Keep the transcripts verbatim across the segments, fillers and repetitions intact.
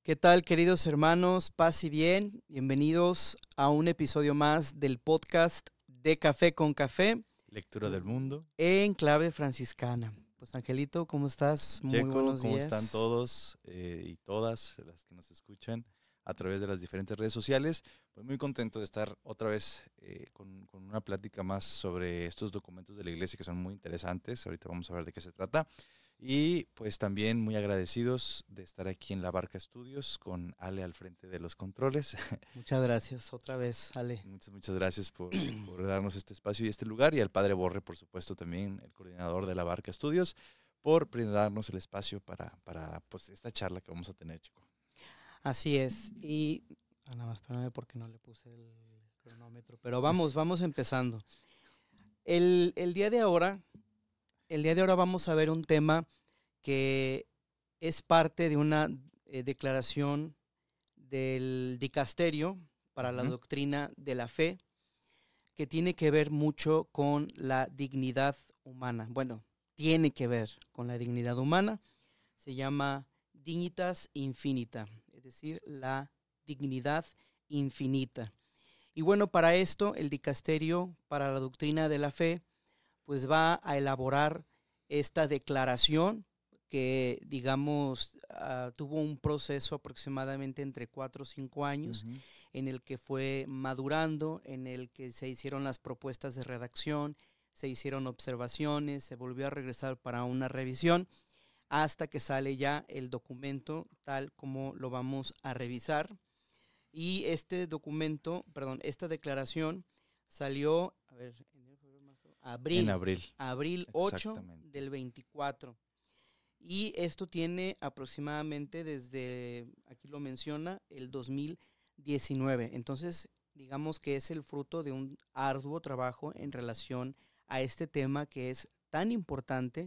¿Qué tal, queridos hermanos? Paz y bien. Bienvenidos a un episodio más del podcast de Café con Café Lectura del mundo. en clave franciscana. Pues Angelito, ¿cómo estás? Muy Checo, buenos ¿cómo están días. todos eh, y todas las que nos escuchan a través de las diferentes redes sociales? Pues muy contento de estar otra vez eh, con, con una plática más sobre estos documentos de la iglesia que son muy interesantes. Ahorita vamos a ver de qué se trata. Y pues también muy agradecidos de estar aquí en La Barca Estudios con Ale al frente de los controles. Muchas gracias otra vez, Ale. Muchas, muchas gracias por, por darnos este espacio y este lugar, y al Padre Borre, por supuesto, también el coordinador de La Barca Estudios, por brindarnos el espacio para, para pues, esta charla que vamos a tener, Chico. Así es. Y ah, nada más, espérame porque no le puse el cronómetro. Pero vamos, vamos empezando. El, el día de ahora, el día de ahora vamos a ver un tema que es parte de una eh, declaración del dicasterio para la Uh-huh. doctrina de la fe, que tiene que ver mucho con la dignidad humana. Bueno, tiene que ver con la dignidad humana. Se llama Dignitas Infinita, es decir, la dignidad infinita. Y bueno, para esto el dicasterio para la doctrina de la fe pues va a elaborar esta declaración que, digamos, uh, tuvo un proceso aproximadamente entre cuatro o cinco años, uh-huh, en el que fue madurando, en el que se hicieron las propuestas de redacción, se hicieron observaciones, se volvió a regresar para una revisión, hasta que sale ya el documento tal como lo vamos a revisar. Y este documento, perdón, esta declaración salió, a ver, Abril, en abril, abril ocho del veinticuatro. Y esto tiene aproximadamente desde, aquí lo menciona, el dos mil diecinueve. Entonces, digamos que es el fruto de un arduo trabajo en relación a este tema que es tan importante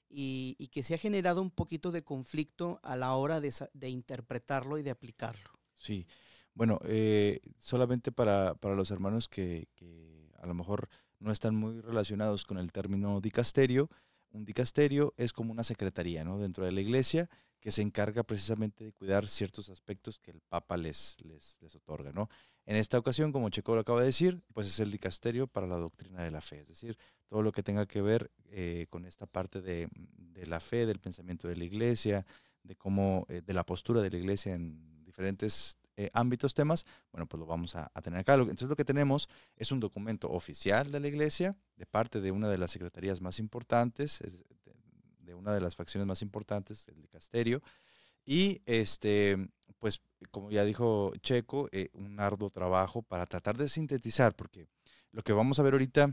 y, y que se ha generado un poquito de conflicto a la hora de, de interpretarlo y de aplicarlo. Sí, bueno, eh, solamente para, para los hermanos que, que a lo mejor no están muy relacionados con el término dicasterio, un dicasterio es como una secretaría, ¿no?, dentro de la iglesia, que se encarga precisamente de cuidar ciertos aspectos que el Papa les, les, les otorga, ¿no? En esta ocasión, como Checo lo acaba de decir, pues es el dicasterio para la doctrina de la fe, es decir, todo lo que tenga que ver eh, con esta parte de, de la fe, del pensamiento de la iglesia, de cómo, eh, de la postura de la iglesia en diferentes eh, ámbitos, temas, bueno, pues lo vamos a, a tener acá. Entonces lo que tenemos es un documento oficial de la iglesia, de parte de una de las secretarías más importantes, es de, de una de las facciones más importantes, el dicasterio, y este, pues como ya dijo Checo, eh, un arduo trabajo para tratar de sintetizar, porque lo que vamos a ver ahorita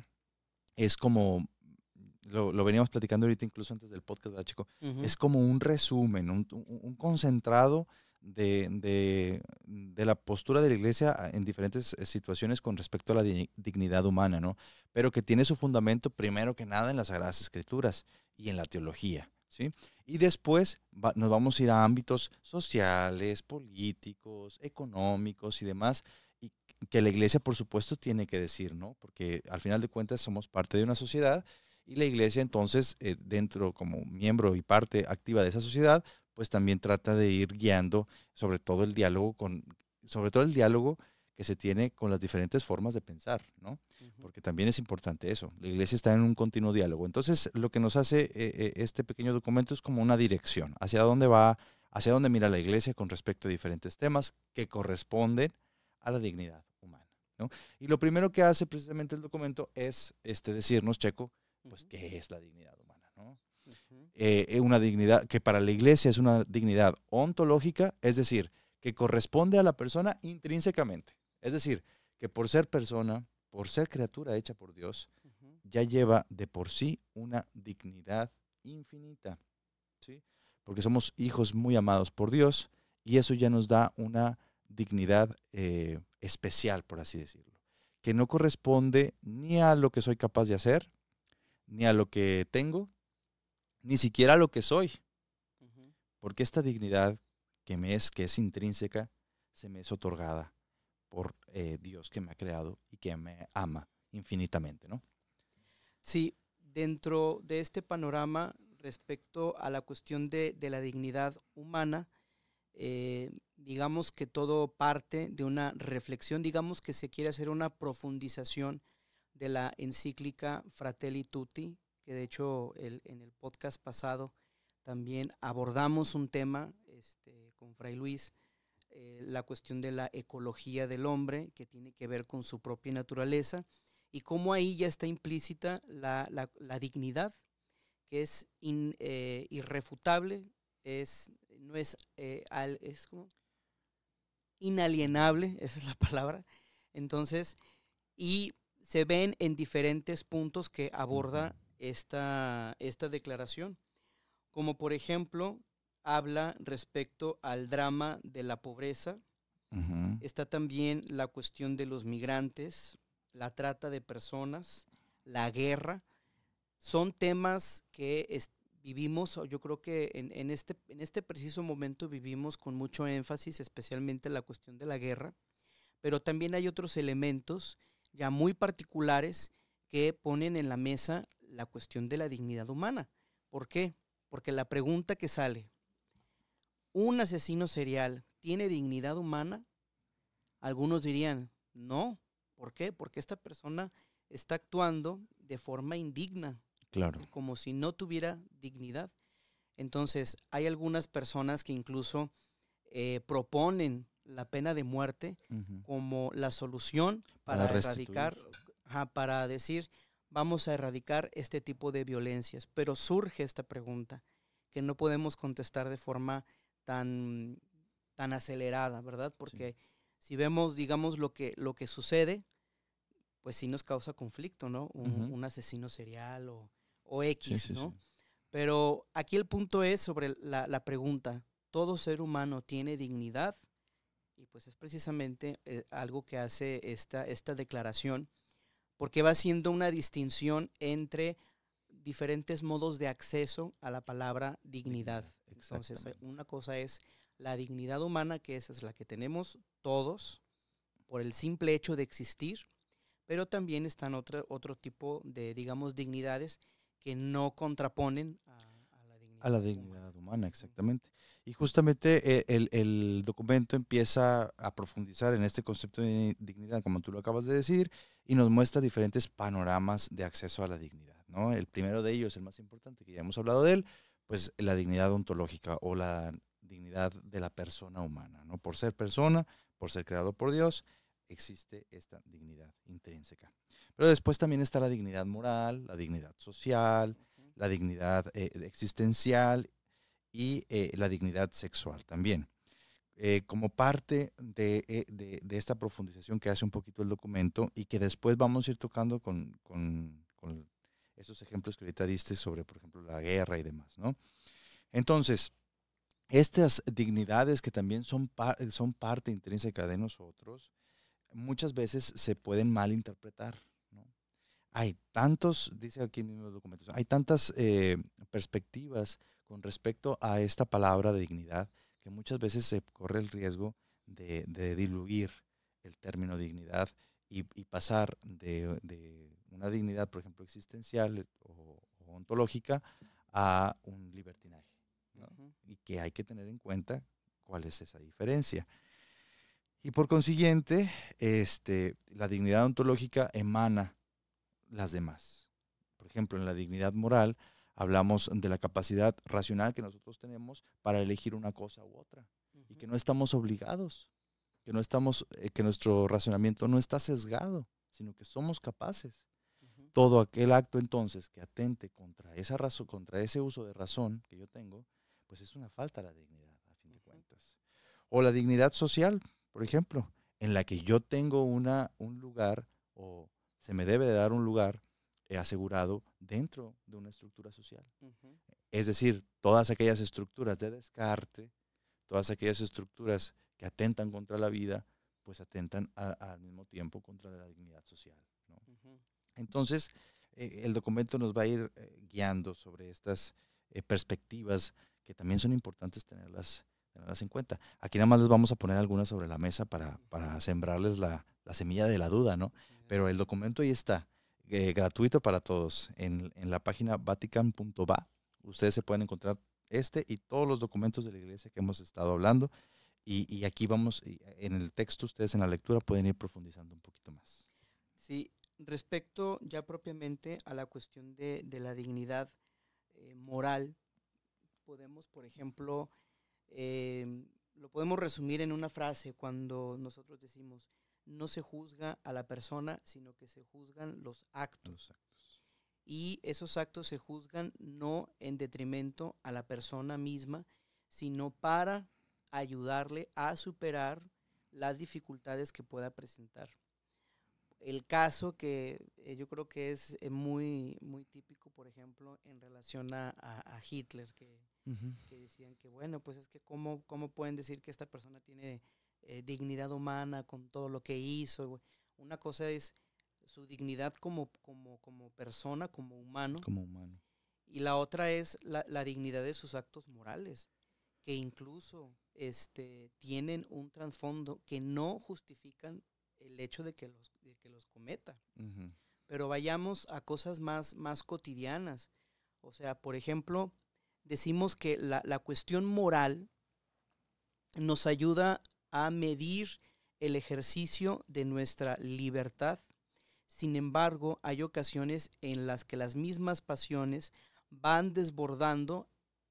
es como, lo, lo veníamos platicando ahorita incluso antes del podcast, ¿verdad, Checo? Uh-huh. Es como un resumen, un, un, un concentrado de, de, de la postura de la iglesia en diferentes situaciones con respecto a la di- dignidad humana, ¿no? Pero que tiene su fundamento primero que nada en las Sagradas Escrituras y en la teología, ¿sí? Y después va, nos vamos a ir a ámbitos sociales, políticos, económicos y demás, y que la iglesia, por supuesto, tiene que decir, ¿no? Porque al final de cuentas somos parte de una sociedad y la iglesia entonces, eh, dentro como miembro y parte activa de esa sociedad, pues también trata de ir guiando sobre todo el diálogo con, sobre todo el diálogo que se tiene con las diferentes formas de pensar, ¿no? Uh-huh. Porque también es importante eso. La iglesia está en un continuo diálogo. Entonces, lo que nos hace eh, este pequeño documento es como una dirección, hacia dónde va, hacia dónde mira la iglesia con respecto a diferentes temas que corresponden a la dignidad humana, ¿no? Y lo primero que hace precisamente el documento es este, decirnos, Checo, pues, uh-huh, ¿qué es la dignidad humana, ¿no? Uh-huh. Eh, una dignidad que para la iglesia es una dignidad ontológica, es decir, que corresponde a la persona intrínsecamente. Es decir, que por ser persona, por ser criatura hecha por Dios, uh-huh, ya lleva de por sí una dignidad infinita, ¿sí? Porque somos hijos muy amados por Dios y eso ya nos da una dignidad eh, especial, por así decirlo, que no corresponde ni a lo que soy capaz de hacer, ni a lo que tengo, ni siquiera a lo que soy, uh-huh, porque esta dignidad que me es, que es intrínseca, se me es otorgada por eh, Dios que me ha creado y que me ama infinitamente, ¿no? Sí, dentro de este panorama respecto a la cuestión de, de la dignidad humana, eh, digamos que todo parte de una reflexión, digamos que se quiere hacer una profundización de la encíclica Fratelli Tutti, que de hecho el, en el podcast pasado también abordamos un tema este, con Fray Luis, eh, la cuestión de la ecología del hombre, que tiene que ver con su propia naturaleza, y cómo ahí ya está implícita la, la, la dignidad, que es in, eh, irrefutable, es, no es, eh, al, es como inalienable, esa es la palabra. Entonces, y se ven en diferentes puntos que aborda esta, esta declaración, como por ejemplo, habla respecto al drama de la pobreza, Uh-huh. está también la cuestión de los migrantes, la trata de personas, la guerra, son temas que es, vivimos, yo creo que en, en, este, en este preciso momento vivimos con mucho énfasis, especialmente la cuestión de la guerra, pero también hay otros elementos ya muy particulares que ponen en la mesa la cuestión de la dignidad humana. ¿Por qué? Porque la pregunta que sale, ¿un asesino serial tiene dignidad humana? Algunos dirían, no. ¿Por qué? Porque esta persona está actuando de forma indigna, Claro. como si no tuviera dignidad. Entonces, hay algunas personas que incluso eh, proponen la pena de muerte uh-huh. como la solución para, para erradicar, ajá, para decir, vamos a erradicar este tipo de violencias. Pero surge esta pregunta que no podemos contestar de forma tan, tan acelerada, ¿verdad? Porque sí. si vemos, digamos, lo que, lo que sucede, pues sí nos causa conflicto, ¿no? Un, uh-huh. un asesino serial o, o X, sí, sí, ¿no? Sí. Pero aquí el punto es sobre la, la pregunta, ¿todo ser humano tiene dignidad? Y pues es precisamente eh, algo que hace esta, esta declaración, porque va haciendo una distinción entre diferentes modos de acceso a la palabra dignidad. dignidad Entonces, una cosa es la dignidad humana, que esa es la que tenemos todos por el simple hecho de existir, pero también están otro, otro tipo de, digamos, dignidades que no contraponen a, a la dignidad a la dignidad humana, humana exactamente. Y justamente el, el documento empieza a profundizar en este concepto de dignidad, como tú lo acabas de decir, y nos muestra diferentes panoramas de acceso a la dignidad, ¿no? El primero de ellos, el más importante, que ya hemos hablado de él, pues la dignidad ontológica o la dignidad de la persona humana, ¿no? Por ser persona, por ser creado por Dios, existe esta dignidad intrínseca. Pero después también está la dignidad moral, la dignidad social, la dignidad eh, existencial y eh, la dignidad sexual también. Eh, como parte de, eh, de, de esta profundización que hace un poquito el documento y que después vamos a ir tocando con, con, con esos ejemplos que ahorita diste sobre, por ejemplo, la guerra y demás, ¿no? Entonces, estas dignidades que también son, par son parte intrínseca de nosotros, muchas veces se pueden malinterpretar, ¿no? Hay tantos, dice aquí en los documentos, hay tantas eh, perspectivas con respecto a esta palabra de dignidad que muchas veces se corre el riesgo de, de diluir el término dignidad y, y pasar de, de una dignidad, por ejemplo, existencial o, o ontológica a un libertinaje, ¿no? Uh-huh. Y que hay que tener en cuenta cuál es esa diferencia. Y por consiguiente, este, la dignidad ontológica emana las demás. Por ejemplo, en la dignidad moral hablamos de la capacidad racional que nosotros tenemos para elegir una cosa u otra uh-huh. y que no estamos obligados, que no estamos, eh, que nuestro razonamiento no está sesgado, sino que somos capaces. Uh-huh. Todo aquel acto entonces que atente contra esa razón, contra ese uso de razón que yo tengo, pues es una falta de la dignidad, a fin de uh-huh. cuentas. O la dignidad social, por ejemplo, en la que yo tengo una, un lugar o se me debe de dar un lugar eh, asegurado dentro de una estructura social. Uh-huh. Es decir, todas aquellas estructuras de descarte, todas aquellas estructuras que atentan contra la vida, pues atentan a, a, al mismo tiempo contra la dignidad social, ¿no? Uh-huh. Entonces, eh, el documento nos va a ir eh, guiando sobre estas eh, perspectivas que también son importantes tenerlas, tenerlas en cuenta. Aquí nada más les vamos a poner algunas sobre la mesa para, para sembrarles la, la semilla de la duda, ¿no? Pero el documento ahí está, eh, gratuito para todos, en, en la página vatican punto va. Ustedes se pueden encontrar este y todos los documentos de la iglesia que hemos estado hablando. Y, y aquí vamos, en el texto, ustedes en la lectura pueden ir profundizando un poquito más. Sí, respecto ya propiamente a la cuestión de, de la dignidad eh, moral, podemos, por ejemplo, eh, lo podemos resumir en una frase cuando nosotros decimos, no se juzga a la persona, sino que se juzgan los actos. Los actos. Y esos actos se juzgan no en detrimento a la persona misma, sino para ayudarle a superar las dificultades que pueda presentar. El caso que eh, yo creo que es eh, muy, muy típico, por ejemplo, en relación a, a, a Hitler, que, uh-huh. que decían que, bueno, pues es que cómo, cómo pueden decir que esta persona tiene eh, dignidad humana con todo lo que hizo. Una cosa es su dignidad como, como, como persona, como humano. Como humano. Y la otra es la, la dignidad de sus actos morales, que incluso este, tienen un trasfondo que no justifican el hecho de que los, de que los cometa. Uh-huh. Pero vayamos a cosas más, más cotidianas. O sea, por ejemplo, decimos que la, la cuestión moral nos ayuda a medir el ejercicio de nuestra libertad. Sin embargo, hay ocasiones en las que las mismas pasiones van desbordando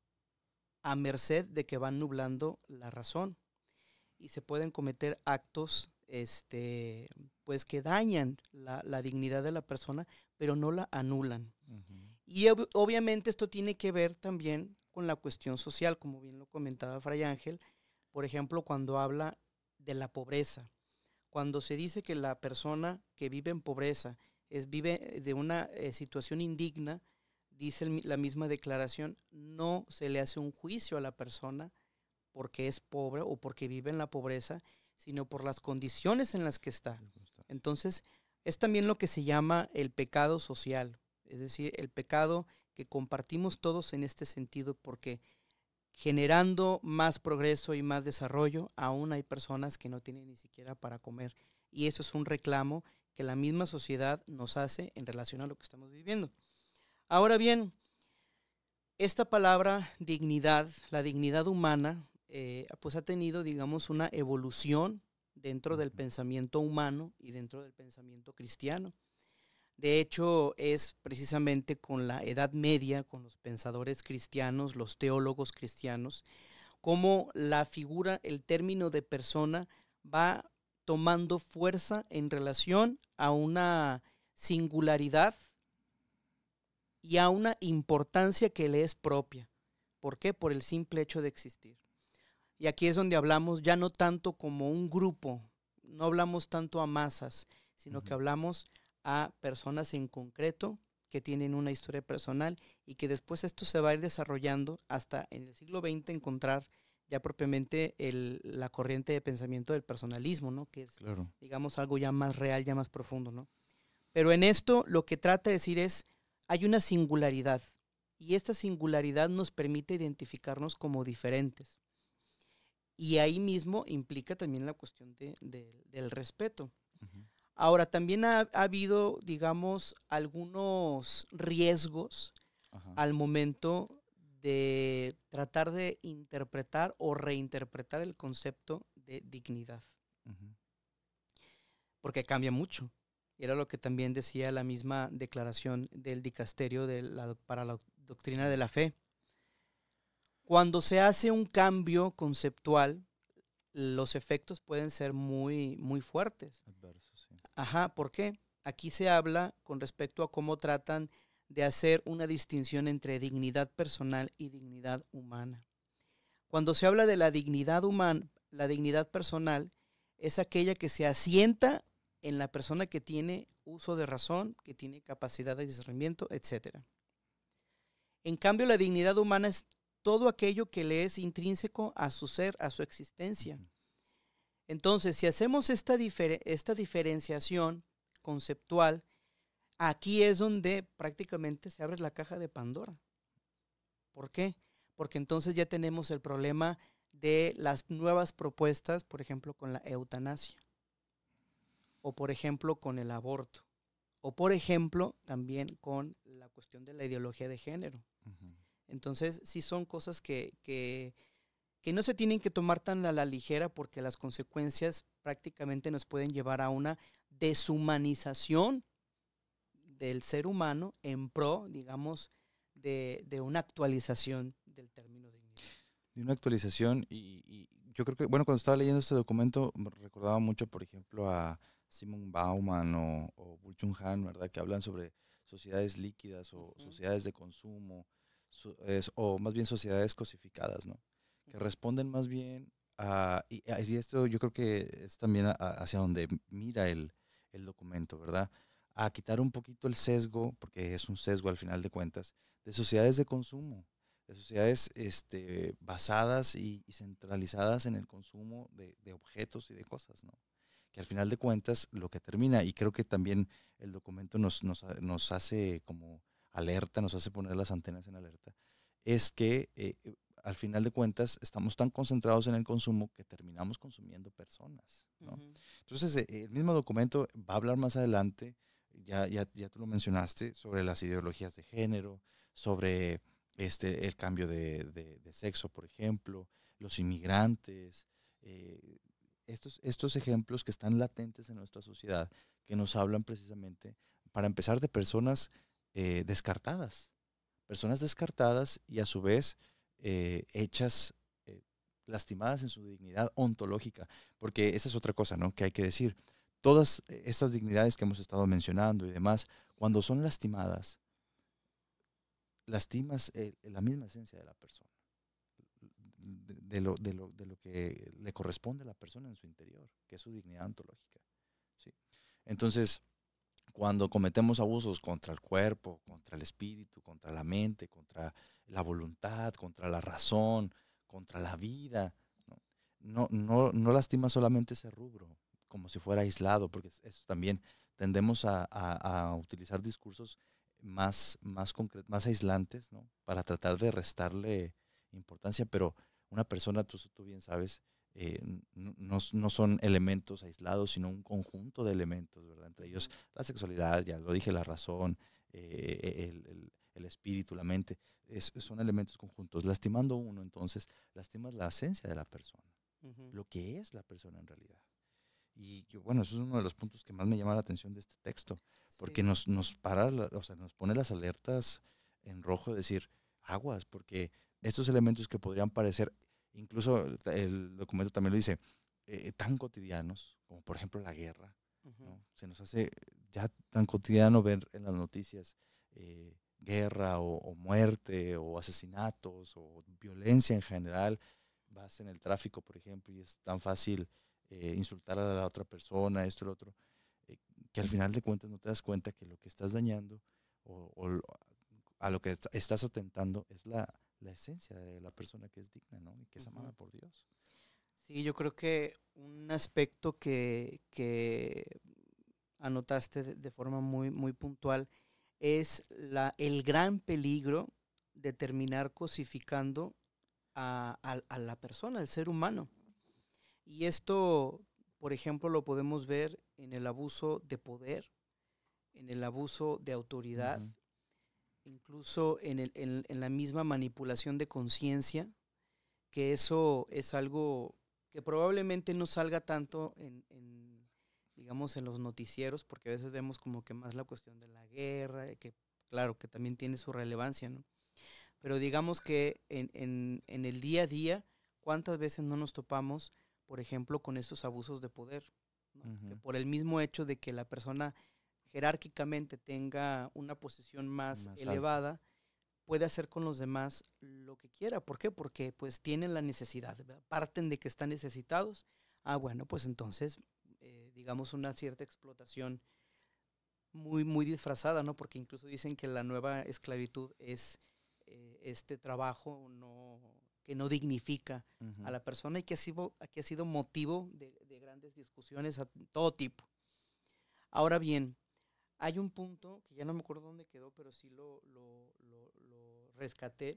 a merced de que van nublando la razón y se pueden cometer actos este, pues que dañan la, la dignidad de la persona, pero no la anulan. Uh-huh. Y ob- obviamente esto tiene que ver también con la cuestión social, como bien lo comentaba Fray Ángel, por ejemplo, cuando habla de la pobreza. Cuando se dice que la persona que vive en pobreza es, vive de una eh, situación indigna, dice el, la misma declaración, no se le hace un juicio a la persona porque es pobre o porque vive en la pobreza, sino por las condiciones en las que está. Entonces, es también lo que se llama el pecado social, es decir, el pecado que compartimos todos en este sentido, porque generando más progreso y más desarrollo, aún hay personas que no tienen ni siquiera para comer. Y eso es un reclamo que la misma sociedad nos hace en relación a lo que estamos viviendo. Ahora bien, esta palabra dignidad, la dignidad humana, eh, pues ha tenido, digamos, una evolución dentro del pensamiento humano y dentro del pensamiento cristiano. De hecho, es precisamente con la Edad Media, con los pensadores cristianos, los teólogos cristianos, cómo la figura, el término de persona va tomando fuerza en relación a una singularidad y a una importancia que le es propia. ¿Por qué? Por el simple hecho de existir. Y aquí es donde hablamos ya no tanto como un grupo, no hablamos tanto a masas, sino uh-huh. que hablamos a personas en concreto que tienen una historia personal y que después esto se va a ir desarrollando hasta en el siglo veinte encontrar ya propiamente el, la corriente de pensamiento del personalismo, ¿no? Que es, claro. digamos, algo ya más real, ya más profundo, ¿no? Pero en esto lo que trata de decir es, hay una singularidad y esta singularidad nos permite identificarnos como diferentes. Y ahí mismo implica también la cuestión de, de, del respeto. Uh-huh. Ahora, también ha, ha habido, digamos, algunos riesgos uh-huh. al momento de tratar de interpretar o reinterpretar el concepto de dignidad. Uh-huh. Porque cambia mucho. Y era lo que también decía la misma declaración del dicasterio de la, para la doctrina de la fe. Cuando se hace un cambio conceptual, los efectos pueden ser muy, muy fuertes. Adversos, sí. Ajá, ¿por qué? Aquí se habla con respecto a cómo tratan de hacer una distinción entre dignidad personal y dignidad humana. Cuando se habla de la dignidad humana, la dignidad personal es aquella que se asienta en la persona que tiene uso de razón, que tiene capacidad de discernimiento, etcétera. En cambio, la dignidad humana es todo aquello que le es intrínseco a su ser, a su existencia. Entonces, si hacemos esta, difer- esta diferenciación conceptual, aquí es donde prácticamente se abre la caja de Pandora. ¿Por qué? Porque entonces ya tenemos el problema de las nuevas propuestas, por ejemplo, con la eutanasia, o por ejemplo, con el aborto, o por ejemplo, también con la cuestión de la ideología de género. Uh-huh. Entonces, sí son cosas que, que, que no se tienen que tomar tan a la ligera porque las consecuencias prácticamente nos pueden llevar a una deshumanización del ser humano en pro, digamos, de, de una actualización del término dignidad. De una actualización y, y yo creo que, bueno, cuando estaba leyendo este documento me recordaba mucho, por ejemplo, a Simon Bauman o, o Byung-Chul Han, ¿verdad? Que hablan sobre sociedades líquidas o Uh-huh. sociedades de consumo, so, es, o más bien sociedades cosificadas, ¿no? Que responden más bien a, y, y esto yo creo que es también a, a hacia donde mira el, el documento, ¿verdad? A quitar un poquito el sesgo, porque es un sesgo al final de cuentas, de sociedades de consumo, de sociedades este, basadas y, y centralizadas en el consumo de, de objetos y de cosas, ¿no? Que al final de cuentas lo que termina, y creo que también el documento nos, nos, nos hace como alerta, nos hace poner las antenas en alerta, es que eh, al final de cuentas estamos tan concentrados en el consumo que terminamos consumiendo personas, ¿no? Uh-huh. Entonces eh, el mismo documento va a hablar más adelante, ya, ya, ya tú lo mencionaste, sobre las ideologías de género, sobre este, el cambio de, de, de sexo, por ejemplo, los inmigrantes, eh, estos, estos ejemplos que están latentes en nuestra sociedad, que nos hablan precisamente, para empezar, de personas eh, descartadas, personas descartadas y a su vez eh, hechas, eh, lastimadas en su dignidad ontológica, porque esa es otra cosa, ¿no?, que hay que decir. Todas estas dignidades que hemos estado mencionando y demás, cuando son lastimadas, lastimas eh, la misma esencia de la persona, de, de, lo, de, lo, de lo que le corresponde a la persona en su interior, que es su dignidad ontológica, ¿sí? Entonces, cuando cometemos abusos contra el cuerpo, contra el espíritu, contra la mente, contra la voluntad, contra la razón, contra la vida, no, no, no, no lastima solamente ese rubro, como si fuera aislado, porque eso también tendemos a, a, a utilizar discursos más, más, concret, más aislantes, ¿no?, para tratar de restarle importancia, pero una persona, tú, tú bien sabes, eh, no, no son elementos aislados, sino un conjunto de elementos, ¿verdad? Entre ellos la sexualidad, ya lo dije, la razón, eh, el, el, el espíritu, la mente, es, son elementos conjuntos. Lastimando uno, entonces, lastimas la esencia de la persona, uh-huh. lo que es la persona en realidad. Y yo, bueno, eso es uno de los puntos que más me llama la atención de este texto, porque sí. nos, nos para, o sea, nos pone las alertas en rojo, de decir, aguas, porque estos elementos que podrían parecer, incluso el documento también lo dice, eh, tan cotidianos, como por ejemplo la guerra, uh-huh. ¿no? Se nos hace ya tan cotidiano ver en las noticias eh, guerra o, o muerte o asesinatos o violencia en general. Vas en el tráfico, por ejemplo, y es tan fácil eh, insultar a la otra persona, esto y lo otro, eh, que al final de cuentas no te das cuenta que lo que estás dañando o, o a lo que estás atentando es la, la esencia de la persona que es digna, ¿no?, y que es amada uh-huh. por Dios. Sí, yo creo que un aspecto que, que anotaste de, de forma muy, muy puntual es la, el gran peligro de terminar cosificando a, a, a la persona, al ser humano. Y esto, por ejemplo, lo podemos ver en el abuso de poder, en el abuso de autoridad, uh-huh. incluso en, el, en, en la misma manipulación de conciencia, que eso es algo que probablemente no salga tanto en, en, digamos, en los noticieros, porque a veces vemos como que más la cuestión de la guerra, que claro, que también tiene su relevancia, ¿no? Pero digamos que en, en, en el día a día, ¿cuántas veces no nos topamos, por ejemplo, con estos abusos de poder, ¿no? Uh-huh. Que por el mismo hecho de que la persona jerárquicamente tenga una posición más, más elevada, alta, puede hacer con los demás lo que quiera. ¿Por qué? Porque pues tienen la necesidad, ¿verdad? Parten de que están necesitados. Ah, bueno, pues entonces, eh, digamos, una cierta explotación muy, muy disfrazada, ¿no? Porque incluso dicen que la nueva esclavitud es eh, este trabajo no, que no dignifica uh-huh. a la persona y que ha sido, que ha sido motivo de, de grandes discusiones a todo tipo. Ahora bien, hay un punto que ya no me acuerdo dónde quedó, pero sí lo, lo, lo, lo rescaté.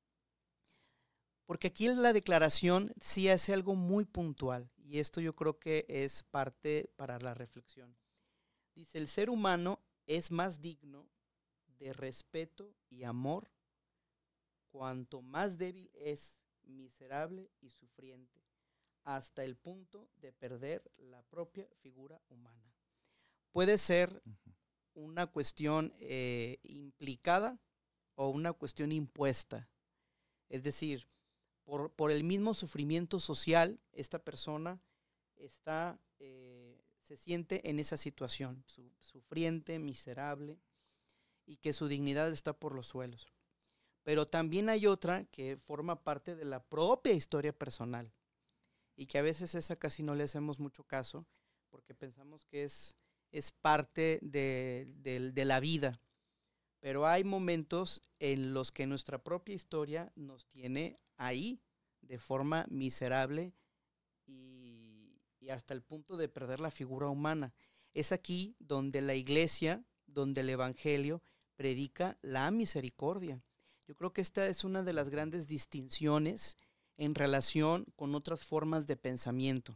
Porque aquí en la declaración sí hace algo muy puntual, y esto yo creo que es parte para la reflexión. Dice, el ser humano es más digno de respeto y amor cuanto más débil es miserable y sufriente, hasta el punto de perder la propia figura humana. Puede ser una cuestión eh, implicada o una cuestión impuesta. Es decir, por, por el mismo sufrimiento social, esta persona está, eh, se siente en esa situación, su, sufriente, miserable, y que su dignidad está por los suelos. Pero también hay otra que forma parte de la propia historia personal y que a veces esa casi no le hacemos mucho caso porque pensamos que es, es parte de, de, de la vida. Pero hay momentos en los que nuestra propia historia nos tiene ahí de forma miserable y, y hasta el punto de perder la figura humana. Es aquí donde la iglesia, donde el evangelio predica la misericordia. Yo creo que esta es una de las grandes distinciones en relación con otras formas de pensamiento.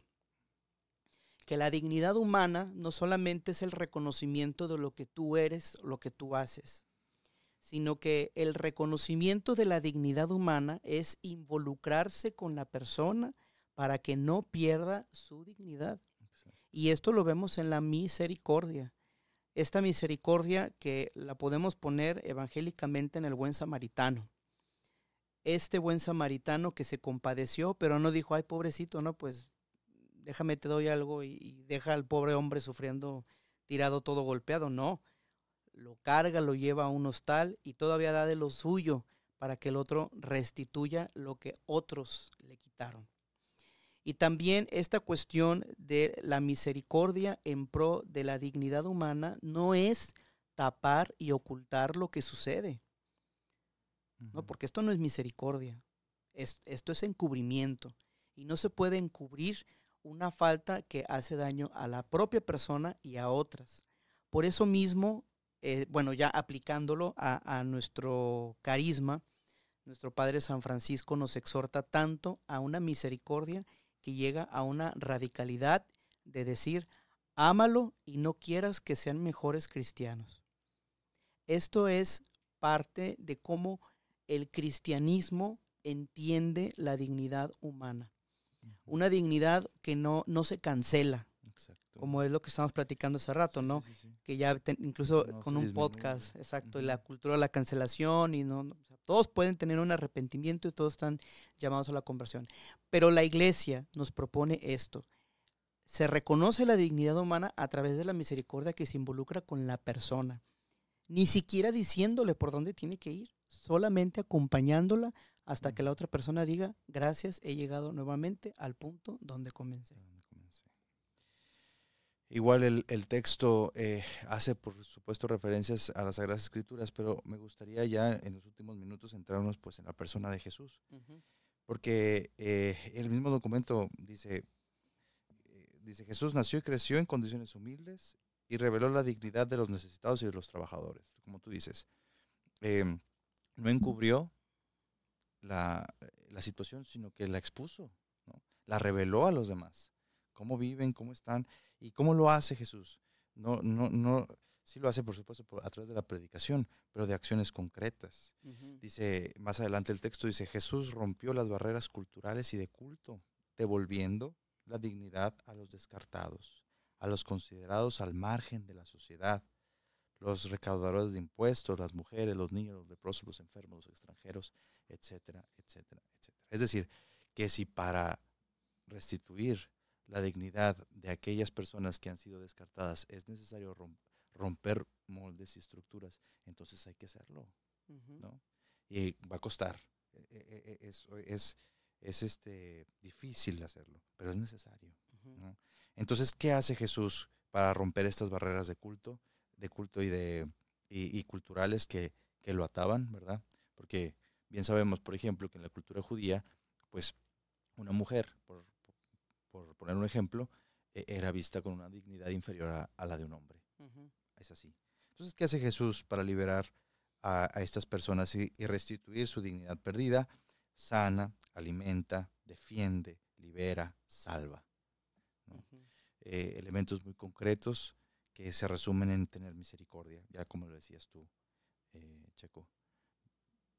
Que la dignidad humana no solamente es el reconocimiento de lo que tú eres, lo que tú haces, sino que el reconocimiento de la dignidad humana es involucrarse con la persona para que no pierda su dignidad. Exacto. Y esto lo vemos en la misericordia. Esta misericordia que la podemos poner evangélicamente en el buen samaritano. Este buen samaritano que se compadeció, pero no dijo, ay, pobrecito, no, pues déjame te doy algo y, y deja al pobre hombre sufriendo, tirado todo golpeado. No, lo carga, lo lleva a un hostal y todavía da de lo suyo para que el otro restituya lo que otros le quitaron. Y también esta cuestión de la misericordia en pro de la dignidad humana no es tapar y ocultar lo que sucede. Uh-huh. No, porque esto no es misericordia. Es, esto es encubrimiento. Y no se puede encubrir una falta que hace daño a la propia persona y a otras. Por eso mismo, eh, bueno, ya aplicándolo a, a nuestro carisma, nuestro Padre San Francisco nos exhorta tanto a una misericordia que llega a una radicalidad de decir, ámalo y no quieras que sean mejores cristianos. Esto es parte de cómo el cristianismo entiende la dignidad humana. Una dignidad que no, no se cancela. Exacto. Como es lo que estamos platicando hace rato, sí, ¿no? Sí, sí, sí. Que ya te, incluso no con un disminuye. Podcast, exacto, uh-huh. Y la cultura de la cancelación, y no, no o sea, todos pueden tener un arrepentimiento y todos están llamados a la conversión. Pero la iglesia nos propone esto. Se reconoce la dignidad humana a través de la misericordia que se involucra con la persona. Ni siquiera diciéndole por dónde tiene que ir, solamente acompañándola hasta uh-huh. que la otra persona diga, gracias, he llegado nuevamente al punto donde comencé. Igual el, el texto eh, hace, por supuesto, referencias a las Sagradas Escrituras, pero me gustaría ya en los últimos minutos centrarnos pues, en la persona de Jesús. Uh-huh. Porque eh, el mismo documento dice, eh, dice, Jesús nació y creció en condiciones humildes y reveló la dignidad de los necesitados y de los trabajadores, como tú dices. Eh, no encubrió la, la situación, sino que la expuso, ¿no? La reveló a los demás. Cómo viven, cómo están y cómo lo hace Jesús. No, no, no, sí lo hace, por supuesto, por, a través de la predicación, pero de acciones concretas. Uh-huh. Dice, más adelante el texto dice, Jesús rompió las barreras culturales y de culto, devolviendo la dignidad a los descartados, a los considerados al margen de la sociedad, los recaudadores de impuestos, las mujeres, los niños, los leprosos, los enfermos, los extranjeros, etcétera, etcétera, etcétera. Es decir, que si para restituir la dignidad de aquellas personas que han sido descartadas es necesario romper moldes y estructuras, entonces hay que hacerlo, uh-huh. ¿no? Y va a costar, es, es, es este, difícil hacerlo, pero es necesario, uh-huh. ¿no? Entonces, ¿qué hace Jesús para romper estas barreras de culto, de culto y, de, y, y culturales que, que lo ataban, ¿verdad? Porque bien sabemos, por ejemplo, que en la cultura judía, pues una mujer, por por poner un ejemplo, eh, era vista con una dignidad inferior a, a la de un hombre. Uh-huh. Es así. Entonces, ¿qué hace Jesús para liberar a, a estas personas y, y restituir su dignidad perdida? Sana, alimenta, defiende, libera, salva, ¿no? Uh-huh. eh, elementos muy concretos que se resumen en tener misericordia, ya como lo decías tú, eh, Checo. Y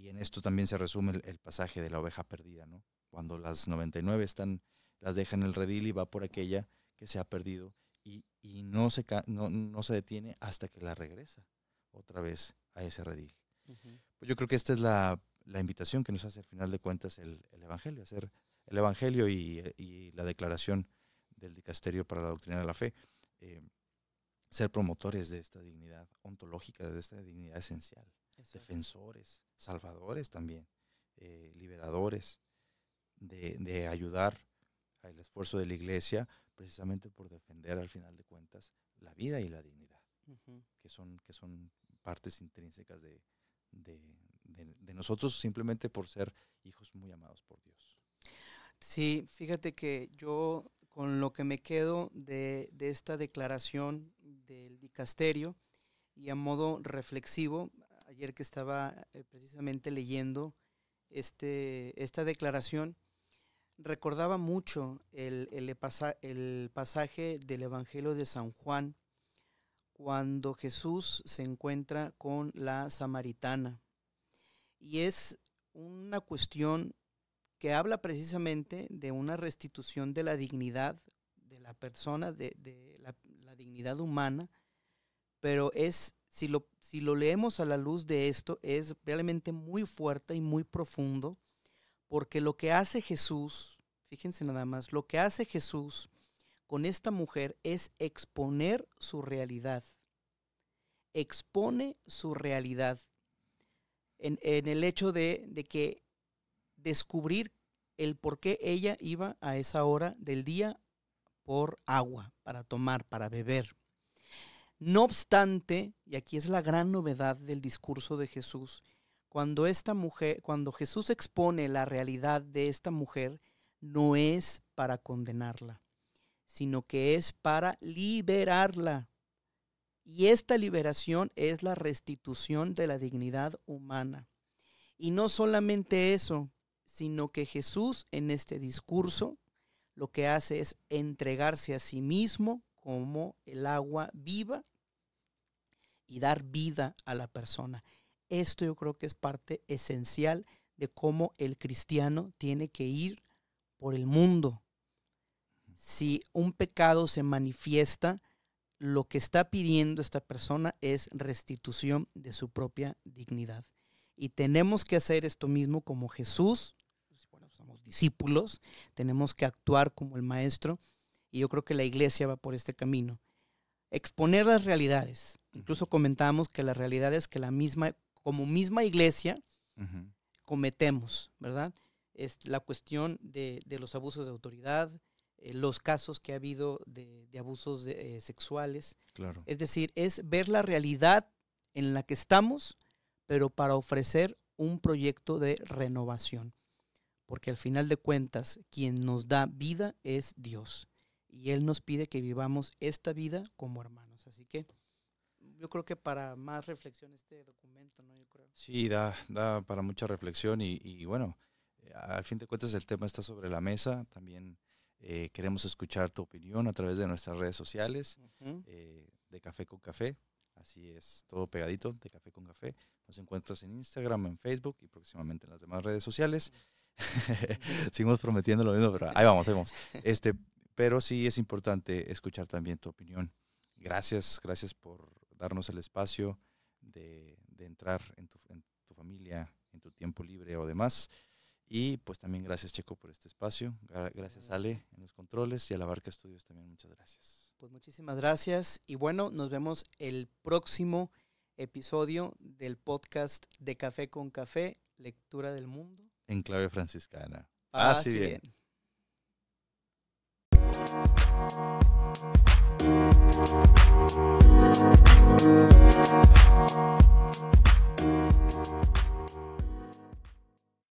y en esto también se resume el, el pasaje de la oveja perdida, ¿no? Cuando las noventa y nueve están, las dejan en el redil y va por aquella que se ha perdido y, y no, se, no, no se detiene hasta que la regresa otra vez a ese redil. Uh-huh. Pues yo creo que esta es la, la invitación que nos hace al final de cuentas el, el Evangelio, hacer el Evangelio y, y la declaración del Dicasterio para la Doctrina de la Fe, eh, ser promotores de esta dignidad ontológica, de esta dignidad esencial, exacto, defensores, salvadores también, eh, liberadores, de, de ayudar al esfuerzo de la Iglesia precisamente por defender al final de cuentas la vida y la dignidad, uh-huh, que son, que son partes intrínsecas de, de, de, de nosotros simplemente por ser hijos muy amados por Dios. Sí, fíjate que yo con lo que me quedo de, de esta declaración del dicasterio y a modo reflexivo, ayer que estaba eh, precisamente leyendo este, esta declaración, recordaba mucho el, el, pasa, el pasaje del Evangelio de San Juan, cuando Jesús se encuentra con la samaritana. Y es una cuestión que habla precisamente de una restitución de la dignidad de la persona, de, de la, la dignidad humana, pero es, si lo, si lo leemos a la luz de esto, es realmente muy fuerte y muy profundo, porque lo que hace Jesús, fíjense nada más, lo que hace Jesús con esta mujer es exponer su realidad, expone su realidad en, en el hecho de, de que descubrir el por qué ella iba a esa hora del día por agua, para tomar, para beber. No obstante, y aquí es la gran novedad del discurso de Jesús, cuando esta mujer, cuando Jesús expone la realidad de esta mujer, no es para condenarla, sino que es para liberarla. Y esta liberación es la restitución de la dignidad humana. Y no solamente eso, sino que Jesús en este discurso lo que hace es entregarse a sí mismo como el agua viva y dar vida a la persona. Esto yo creo que es parte esencial de cómo el cristiano tiene que ir por el mundo. Si un pecado se manifiesta, lo que está pidiendo esta persona es restitución de su propia dignidad. Y tenemos que hacer esto mismo como Jesús. Bueno, somos discípulos, tenemos que actuar como el maestro, y yo creo que la iglesia va por este camino. Exponer las realidades. Incluso comentamos que las realidades que la misma, como misma iglesia, uh-huh, cometemos, ¿verdad? Es la cuestión de, de los abusos de autoridad, eh, los casos que ha habido de, de abusos de, eh, sexuales. Claro. Es decir, es ver la realidad en la que estamos, pero para ofrecer un proyecto de renovación. Porque al final de cuentas, quien nos da vida es Dios. Y Él nos pide que vivamos esta vida como hermanos. Así que yo creo que para más reflexión este documento, ¿no? Yo creo. Sí, da, da para mucha reflexión y, y bueno, eh, al fin de cuentas el tema está sobre la mesa. También eh, queremos escuchar tu opinión a través de nuestras redes sociales, uh-huh, eh, de Café con Café. Así es, todo pegadito, de Café con Café. Nos encuentras en Instagram, en Facebook y próximamente en las demás redes sociales. Uh-huh. Seguimos prometiendo lo mismo, pero ahí vamos, ahí vamos. Este, pero sí es importante escuchar también tu opinión. Gracias, gracias por darnos el espacio de, de entrar en tu, en tu familia, en tu tiempo libre o demás. Y pues también gracias, Checo, por este espacio. Gracias, Ale, en los controles, y a la Barca Estudios también muchas gracias. Pues muchísimas gracias. Y bueno, nos vemos el próximo episodio del podcast de Café con Café, Lectura del Mundo. En clave franciscana. Así bien. bien.